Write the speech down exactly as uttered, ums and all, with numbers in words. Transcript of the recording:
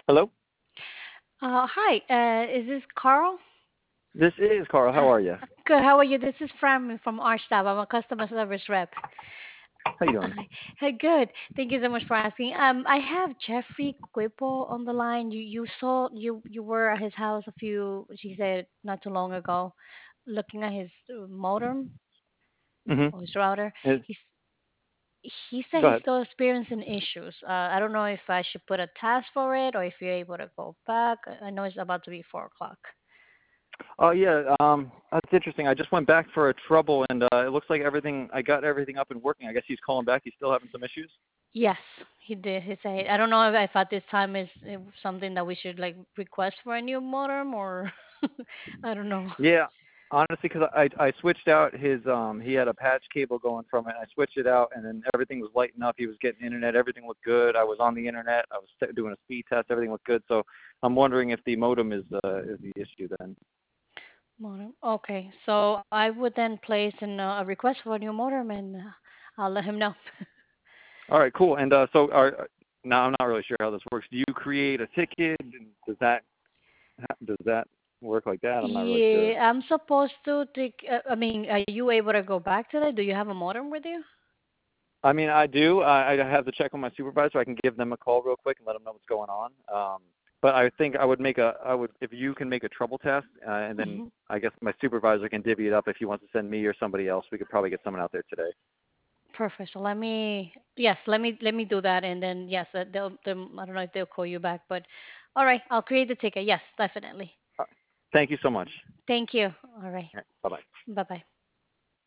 Hello? Uh, hi, uh, is this Carl? This is Carl. How are you? Good, how are you? This is Fran from Archstab. I'm a customer service rep. How you doing? Hi. Hey, good. Thank you so much for asking. Um, I have Jeffrey Quipo on the line. You you saw you you were at his house a few, she said, not too long ago, looking at his uh, modem Mm-hmm. or his router. It, He's he said go he's ahead. still experiencing issues. Uh, I don't know if I should put a task for it or if you're able to go back. I I know it's about to be four o'clock. Oh yeah, um, that's interesting. I just went back for a trouble, and uh, it looks like everything. I got everything up and working. I guess he's calling back. He's still having some issues. Yes, he did. He said, I don't know if, if at this time is uh, something that we should like request for a new modem or I don't know. Yeah, honestly, because I I switched out his um he had a patch cable going from it. I switched it out, and then everything was lighting up. He was getting internet. Everything looked good. I was on the internet. I was t- doing a speed test. Everything looked good. So I'm wondering if the modem is uh, is the issue then. Modem. Okay, so I would then place in uh, a request for a new modem and uh, I'll let him know. All right, cool. And uh, so are now I'm not really sure how this works. Do you create a ticket? And does that does that work like that? I'm not really sure. Yeah, I'm supposed to take. Uh, I mean, are you able to go back today? Do you have a modem with you? I mean, I do. I, I have to check with my supervisor. I can give them a call real quick and let them know what's going on. Um, but I think I would make a I would if you can make a trouble test, uh, and then Hmm. I guess my supervisor can divvy it up if he wants to send me or somebody else. We could probably get someone out there today. Perfect. So let me, yes, let me let me do that, and then yes, uh, they'll, they'll I don't know if they'll call you back, but all right, I'll create the ticket. Yes, definitely. Uh, Thank you so much. Thank you. All right. Bye bye. Bye bye.